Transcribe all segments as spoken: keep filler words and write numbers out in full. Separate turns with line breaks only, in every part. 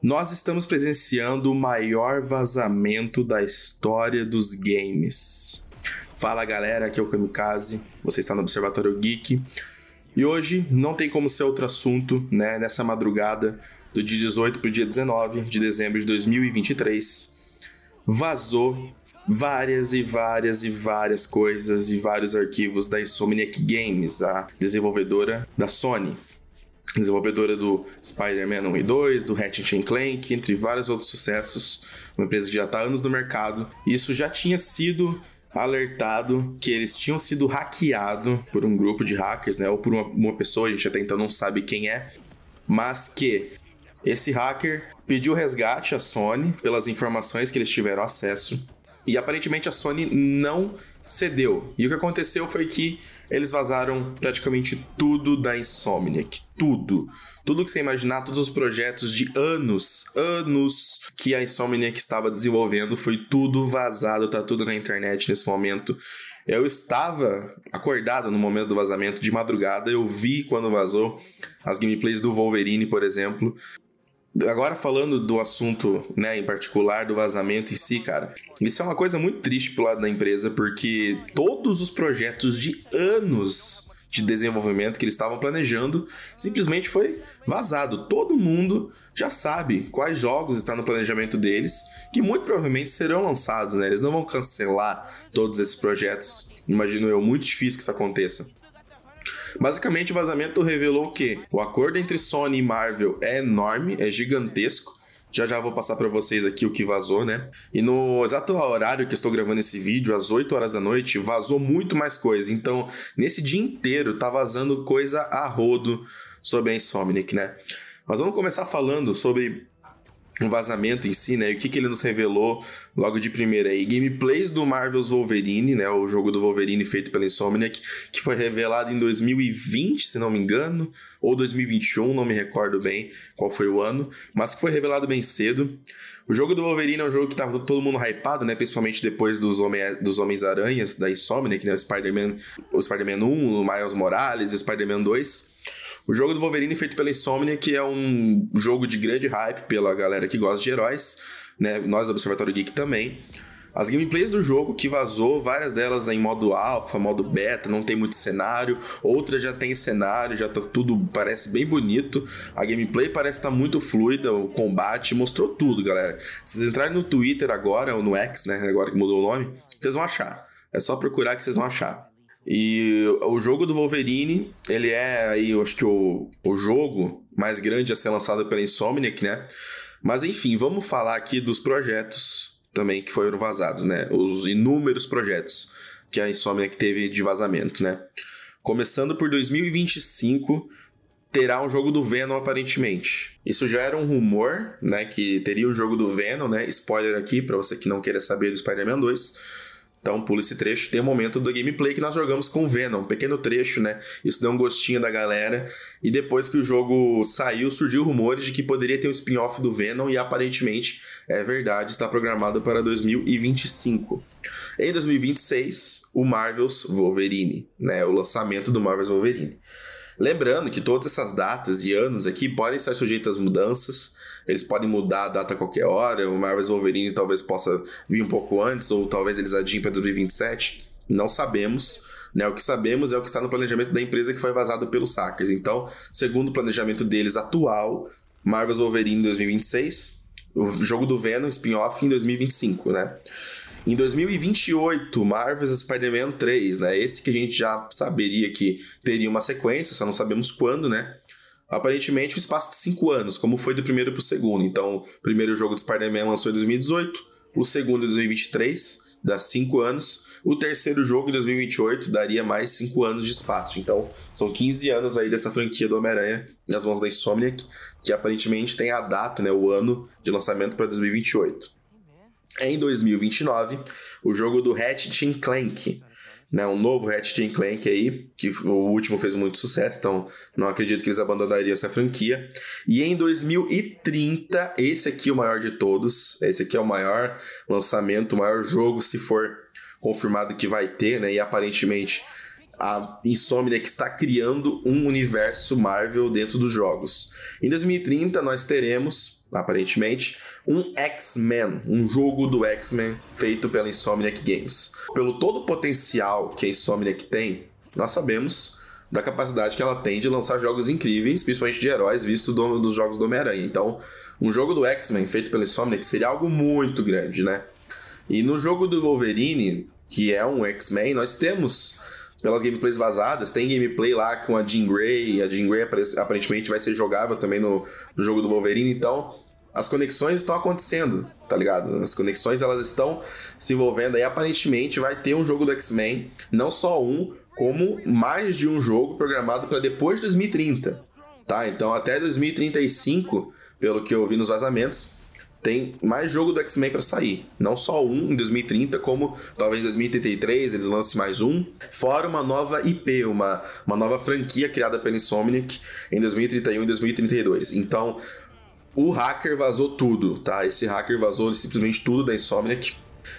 Nós estamos presenciando o maior vazamento da história dos games. Fala galera, aqui é o Kamikaze, você está no Observatório Geek. E hoje não tem como ser outro assunto, né? Nessa madrugada do dia dezoito para o dia dezenove de dezembro de dois mil e vinte e três, vazou várias e várias e várias coisas e vários arquivos da Insomniac Games, a desenvolvedora da Sony. Desenvolvedora do Spider-Man um e dois, do Ratchet and Clank, entre vários outros sucessos. Uma empresa que já está há anos no mercado. Isso já tinha sido alertado que eles tinham sido hackeados por um grupo de hackers, né? Ou por uma, uma pessoa, a gente até então não sabe quem é. Mas que esse hacker pediu resgate à Sony pelas informações que eles tiveram acesso. E aparentemente a Sony não cedeu. E o que aconteceu foi que eles vazaram praticamente tudo da Insomniac. Tudo. Tudo que você imaginar, todos os projetos de anos, anos que a Insomniac estava desenvolvendo, foi tudo vazado, tá tudo na internet nesse momento. Eu estava acordado no momento do vazamento, de madrugada, eu vi quando vazou as gameplays do Wolverine, por exemplo. Agora falando do assunto, né, em particular, do vazamento em si, cara, isso é uma coisa muito triste pro lado da empresa, porque todos os projetos de anos de desenvolvimento que eles estavam planejando simplesmente foi vazado. Todo mundo já sabe quais jogos estão no planejamento deles, que muito provavelmente serão lançados, né? Eles não vão cancelar todos esses projetos, imagino eu, muito difícil que isso aconteça. Basicamente, o vazamento revelou que o acordo entre Sony e Marvel é enorme, é gigantesco. Já já vou passar para vocês aqui o que vazou, né? E no exato horário que eu estou gravando esse vídeo, às oito horas da noite, vazou muito mais coisa. Então, nesse dia inteiro, tá vazando coisa a rodo sobre a Insomniac, né? Mas vamos começar falando sobre o vazamento em si, né? E o que, que ele nos revelou logo de primeira aí. Gameplays do Marvel's Wolverine, né? O jogo do Wolverine feito pela Insomniac, que foi revelado em dois mil e vinte, se não me engano, ou dois mil e vinte e um, não me recordo bem qual foi o ano, mas que foi revelado bem cedo. O jogo do Wolverine é um jogo que tava todo mundo hypado, né? Principalmente depois dos, Homem- dos Homens-Aranhas da Insomniac, né? O Spider-Man, o Spider-Man um, o Miles Morales e o Spider-Man dois. O jogo do Wolverine feito pela Insomniac é um jogo de grande hype pela galera que gosta de heróis, né? Nós do Observatório Geek também. As gameplays do jogo que vazou, várias delas em modo alpha, modo beta, não tem muito cenário, outras já tem cenário, já tá tudo, parece bem bonito. A gameplay parece estar tá muito fluida, o combate, mostrou tudo, galera. Se vocês entrarem no Twitter agora, ou no X, né, agora que mudou o nome, vocês vão achar. É só procurar que vocês vão achar. E o jogo do Wolverine, ele é aí, eu acho que o, o jogo mais grande a ser lançado pela Insomniac, né? Mas enfim, vamos falar aqui dos projetos também que foram vazados, né? Os inúmeros projetos que a Insomniac teve de vazamento, né? Começando por dois mil e vinte e cinco, terá um jogo do Venom aparentemente. Isso já era um rumor, né? Que teria um jogo do Venom, né? Spoiler aqui, pra você que não queira saber do Spider-Man dois. Então pula esse trecho, tem um momento do gameplay que nós jogamos com o Venom, um pequeno trecho, né? Isso deu um gostinho da galera. E depois que o jogo saiu, surgiu rumores de que poderia ter um spin-off do Venom. E aparentemente, é verdade, está programado para dois mil e vinte e cinco. Em dois mil e vinte e seis, o Marvel's Wolverine, né? O lançamento do Marvel's Wolverine. Lembrando que todas essas datas e anos aqui podem estar sujeitas a mudanças. Eles podem mudar a data a qualquer hora. O Marvel's Wolverine talvez possa vir um pouco antes, ou talvez eles adiem para dois mil e vinte e sete. Não sabemos, né? O que sabemos é o que está no planejamento da empresa que foi vazado pelos hackers. Então, segundo o planejamento deles atual, Marvel's Wolverine em dois mil e vinte e seis, o jogo do Venom spin-off em dois mil e vinte e cinco, né? Em dois mil e vinte e oito, Marvel's Spider-Man três, né? Esse que a gente já saberia que teria uma sequência, só não sabemos quando, né? Aparentemente, um espaço de cinco anos, como foi do primeiro para o segundo. Então, o primeiro jogo do Spider-Man lançou em dois mil e dezoito, o segundo em dois mil e vinte e três, dá cinco anos. O terceiro jogo em dois mil e vinte e oito daria mais cinco anos de espaço. Então, são quinze anos aí dessa franquia do Homem-Aranha nas mãos da Insomniac, que aparentemente tem a data, né, o ano de lançamento para dois mil e vinte e oito. Em dois mil e vinte e nove, o jogo do Ratchet and Clank, né, um novo Ratchet and Clank aí, que o último fez muito sucesso, então não acredito que eles abandonariam essa franquia. E em dois mil e trinta, esse aqui é o maior de todos, esse aqui é o maior lançamento, o maior jogo, se for confirmado que vai ter, né, e aparentemente a Insomniac está criando um universo Marvel dentro dos jogos. Em dois mil e trinta nós teremos, aparentemente, um X-Men, um jogo do X-Men feito pela Insomniac Games. Pelo todo o potencial que a Insomniac tem, nós sabemos da capacidade que ela tem de lançar jogos incríveis, principalmente de heróis, visto do, dos jogos do Homem-Aranha. Então, um jogo do X-Men feito pela Insomniac seria algo muito grande, né? E no jogo do Wolverine, que é um X-Men, nós temos, pelas gameplays vazadas, tem gameplay lá com a Jean Grey, a Jean Grey aparentemente vai ser jogável também no, no jogo do Wolverine, então as conexões estão acontecendo, tá ligado? As conexões, elas estão se envolvendo, aí aparentemente vai ter um jogo do X-Men, não só um, como mais de um jogo programado para depois de dois mil e trinta, tá? Então até dois mil e trinta e cinco, pelo que eu vi nos vazamentos, tem mais jogo do X-Men para sair. Não só um em dois mil e trinta, como talvez em dois mil e trinta e três eles lancem mais um. Fora uma nova I P, uma, uma nova franquia criada pela Insomniac em dois mil e trinta e um e dois mil e trinta e dois. Então, o hacker vazou tudo, tá? Esse hacker vazou simplesmente tudo da Insomniac.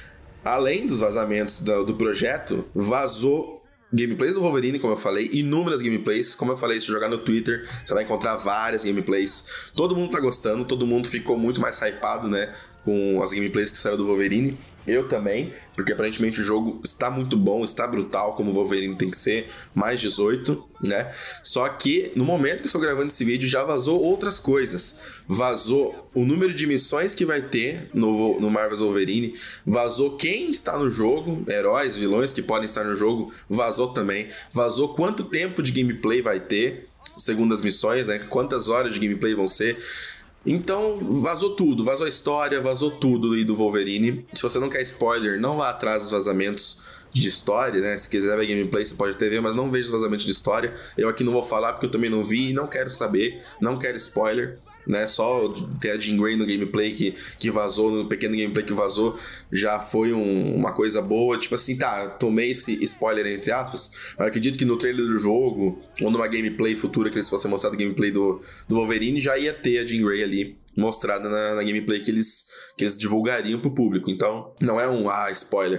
Além dos vazamentos do, do projeto, vazou gameplays do Wolverine, como eu falei, inúmeras gameplays. Como eu falei, se jogar no Twitter, você vai encontrar várias gameplays. Todo mundo tá gostando, todo mundo ficou muito mais hypado, né, com as gameplays que saiu do Wolverine. Eu também, porque aparentemente o jogo está muito bom, está brutal, como o Wolverine tem que ser, mais dezoito, né? Só que, no momento que eu estou gravando esse vídeo, já vazou outras coisas. Vazou o número de missões que vai ter no, no Marvel's Wolverine, vazou quem está no jogo, heróis, vilões que podem estar no jogo, vazou também. Vazou quanto tempo de gameplay vai ter, segundo as missões, né? Quantas horas de gameplay vão ser. Então, vazou tudo, vazou a história, vazou tudo aí do Wolverine. Se você não quer spoiler, não vá atrás dos vazamentos de história, né? Se quiser ver gameplay, você pode até ver, mas não veja os vazamentos de história. Eu aqui não vou falar porque eu também não vi e não quero saber, não quero spoiler, né? Só ter a Jean Grey no gameplay que, que vazou, no pequeno gameplay que vazou, já foi um, uma coisa boa. Tipo assim, tá, tomei esse spoiler entre aspas, mas acredito que no trailer do jogo, ou numa gameplay futura que eles fossem mostrar o gameplay do, do Wolverine, já ia ter a Jean Grey ali mostrada na, na gameplay que eles, que eles divulgariam pro público. Então, não é um, ah, spoiler,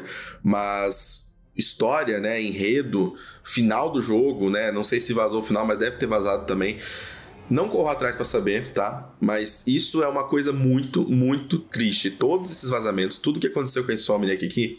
mas história, né, enredo, final do jogo, né, não sei se vazou o final, mas deve ter vazado também. Não corro atrás pra saber, tá? Mas isso é uma coisa muito, muito triste. Todos esses vazamentos, tudo que aconteceu com a Insomniac aqui,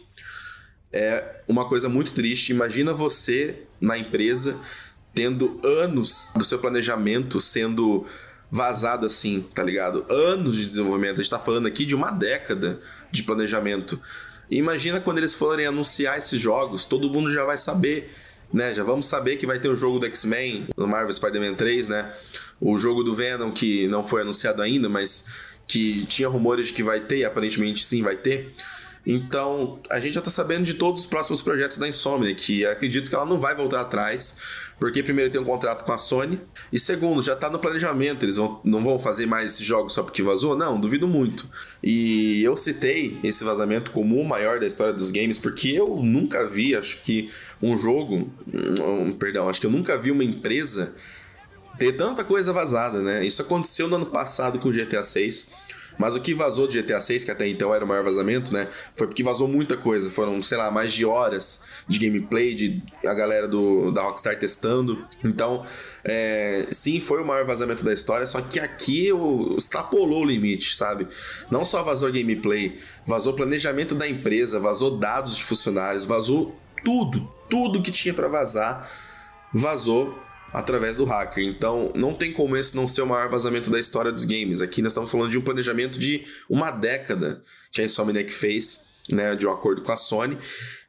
é uma coisa muito triste. Imagina você na empresa tendo anos do seu planejamento sendo vazado assim, tá ligado? Anos de desenvolvimento. A gente tá falando aqui de uma década de planejamento. E imagina quando eles forem anunciar esses jogos, todo mundo já vai saber, né? Já vamos saber que vai ter o jogo do X-Men no Marvel Spider-Man três, né? O jogo do Venom, que não foi anunciado ainda, mas que tinha rumores de que vai ter, e aparentemente sim vai ter. Então, a gente já tá sabendo de todos os próximos projetos da Insomniac, que acredito que ela não vai voltar atrás, porque primeiro tem um contrato com a Sony, e segundo, já tá no planejamento, eles vão, não vão fazer mais esses jogos só porque vazou? Não, duvido muito. E eu citei esse vazamento como o maior da história dos games, porque eu nunca vi, acho que um jogo, um, perdão, acho que eu nunca vi uma empresa ter tanta coisa vazada, né? Isso aconteceu no ano passado com o G T A seis, mas o que vazou de G T A seis, que até então era o maior vazamento, né? Foi porque vazou muita coisa, foram, sei lá, mais de horas de gameplay, de a galera do, da Rockstar testando. Então, é, sim, foi o maior vazamento da história, só que aqui o, extrapolou o limite, sabe? Não só vazou gameplay, vazou planejamento da empresa, vazou dados de funcionários, vazou tudo, tudo que tinha pra vazar, vazou através do hacker. Então, não tem como esse não ser o maior vazamento da história dos games. Aqui nós estamos falando de um planejamento de uma década que a Insomniac fez, né, de um acordo com a Sony.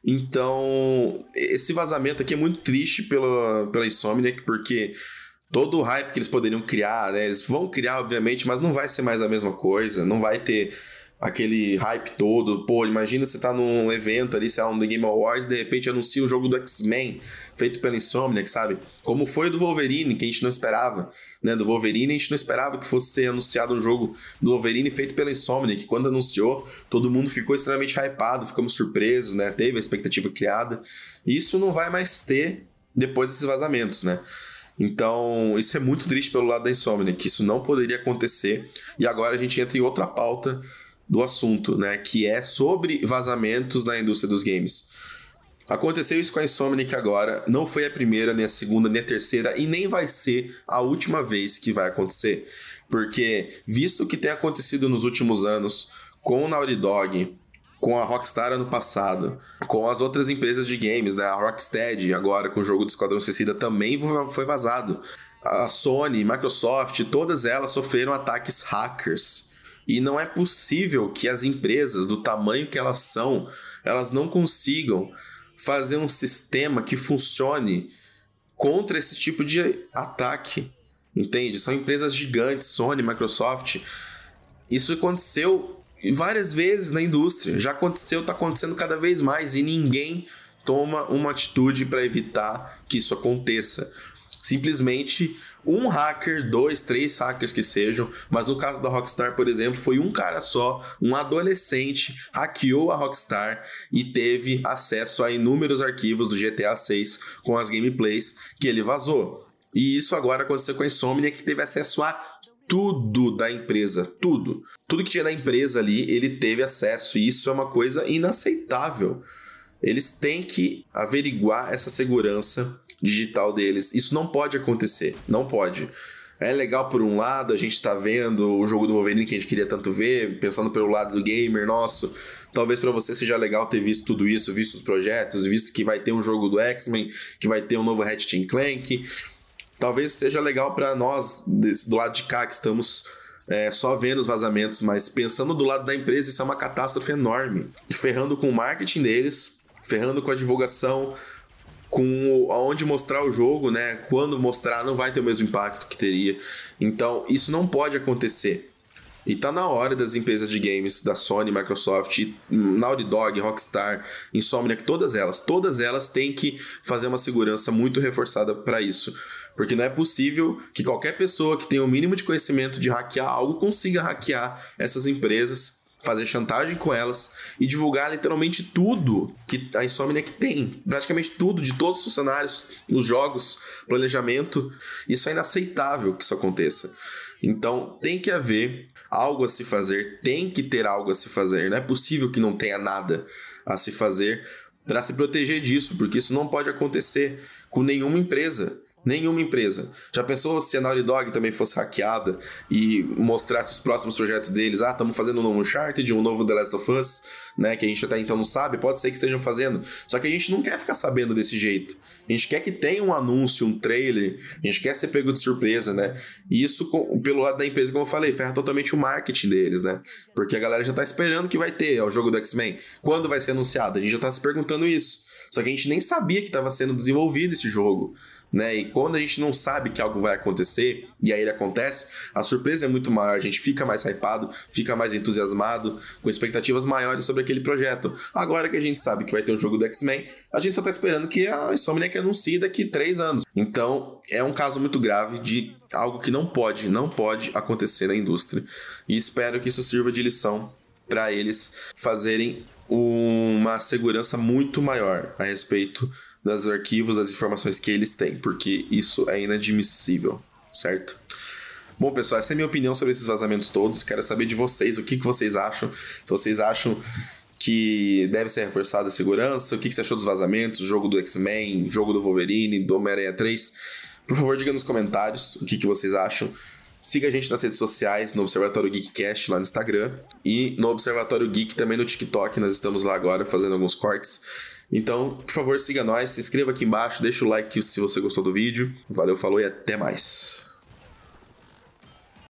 Então, esse vazamento aqui é muito triste pela, pela Insomniac, porque todo o hype que eles poderiam criar, né, eles vão criar, obviamente, mas não vai ser mais a mesma coisa, não vai ter aquele hype todo. Pô, imagina você tá num evento ali, sei lá, no The Game Awards, de repente anuncia o jogo do X-Men, feito pela Insomniac, sabe? Como foi o do Wolverine, que a gente não esperava, né? Do Wolverine, a gente não esperava que fosse ser anunciado um jogo do Wolverine feito pela Insomniac. Quando anunciou, todo mundo ficou extremamente hypado, ficamos surpresos, né? Teve a expectativa criada. E isso não vai mais ter depois desses vazamentos, né? Então, isso é muito triste pelo lado da Insomniac, que isso não poderia acontecer. E agora a gente entra em outra pauta do assunto, né, que é sobre vazamentos na indústria dos games. Aconteceu isso com a Insomniac agora, não foi a primeira, nem a segunda, nem a terceira, e nem vai ser a última vez que vai acontecer. Porque, visto o que tem acontecido nos últimos anos com o Naughty Dog, com a Rockstar ano passado, com as outras empresas de games, né? A Rocksteady agora com o jogo do Esquadrão Suicida também foi vazado. A Sony, Microsoft, todas elas sofreram ataques hackers. E não é possível que as empresas, do tamanho que elas são, elas não consigam fazer um sistema que funcione contra esse tipo de ataque, entende? São empresas gigantes, Sony, Microsoft. Isso aconteceu várias vezes na indústria, já aconteceu, está acontecendo cada vez mais e ninguém toma uma atitude para evitar que isso aconteça. Simplesmente um hacker, dois, três hackers que sejam, mas no caso da Rockstar, por exemplo, foi um cara só, um adolescente, hackeou a Rockstar e teve acesso a inúmeros arquivos do G T A seis com as gameplays que ele vazou. E isso agora aconteceu com a Insomniac, que teve acesso a tudo da empresa, tudo. Tudo que tinha na empresa ali, ele teve acesso, e isso é uma coisa inaceitável. Eles têm que averiguar essa segurança digital deles. Isso não pode acontecer, não pode. É legal por um lado, a gente tá vendo o jogo do Wolverine que a gente queria tanto ver, pensando pelo lado do gamer nosso. Talvez para você seja legal ter visto tudo isso, visto os projetos, visto que vai ter um jogo do X-Men, que vai ter um novo Ratchet and Clank. Talvez seja legal para nós, desse, do lado de cá, que estamos é, só vendo os vazamentos, mas pensando do lado da empresa, isso é uma catástrofe enorme. Ferrando com o marketing deles, ferrando com a divulgação, com aonde mostrar o jogo, né? Quando mostrar não vai ter o mesmo impacto que teria. Então, isso não pode acontecer. E tá na hora das empresas de games, da Sony, Microsoft, Naughty Dog, Rockstar, Insomniac, todas elas, todas elas têm que fazer uma segurança muito reforçada para isso. Porque não é possível que qualquer pessoa que tenha o mínimo de conhecimento de hackear algo consiga hackear essas empresas, fazer chantagem com elas e divulgar literalmente tudo que a Insomniac tem. Praticamente tudo, de todos os funcionários, os jogos, planejamento. Isso é inaceitável que isso aconteça. Então tem que haver algo a se fazer, tem que ter algo a se fazer. Não é possível que não tenha nada a se fazer para se proteger disso, porque isso não pode acontecer com nenhuma empresa. Nenhuma empresa. Já pensou se a Naughty Dog também fosse hackeada e mostrasse os próximos projetos deles? Ah, estamos fazendo um novo Uncharted, um novo The Last of Us, né? Que a gente até então não sabe, pode ser que estejam fazendo. Só que a gente não quer ficar sabendo desse jeito. A gente quer que tenha um anúncio, um trailer, a gente quer ser pego de surpresa, né? E isso, pelo lado da empresa, como eu falei, ferra totalmente o marketing deles, né? Porque a galera já tá esperando que vai ter o jogo do X-Men. Quando vai ser anunciado? A gente já tá se perguntando isso. Só que a gente nem sabia que estava sendo desenvolvido esse jogo, né? E quando a gente não sabe que algo vai acontecer e aí ele acontece, a surpresa é muito maior, a gente fica mais hypado, fica mais entusiasmado, com expectativas maiores sobre aquele projeto. Agora que a gente sabe que vai ter um jogo do X-Men, a gente só tá esperando que a Insomniac anuncie daqui três anos. Então é um caso muito grave de algo que não pode, não pode acontecer na indústria, e espero que isso sirva de lição para eles fazerem uma segurança muito maior a respeito dos arquivos, das informações que eles têm, porque isso é inadmissível, certo? Bom, pessoal, essa é a minha opinião sobre esses vazamentos todos. Quero saber de vocês, o que, que vocês acham. Se vocês acham que deve ser reforçada a segurança, o que, que você achou dos vazamentos, jogo do X-Men, jogo do Wolverine, do Homem-Aranha três. Por favor, diga nos comentários o que, que vocês acham. Siga a gente nas redes sociais, no Observatório Geekcast lá no Instagram e no Observatório Geek também no TikTok. Nós estamos lá agora fazendo alguns cortes. Então, por favor, siga nós, se inscreva aqui embaixo, deixa o like se você gostou do vídeo. Valeu, falou e até mais.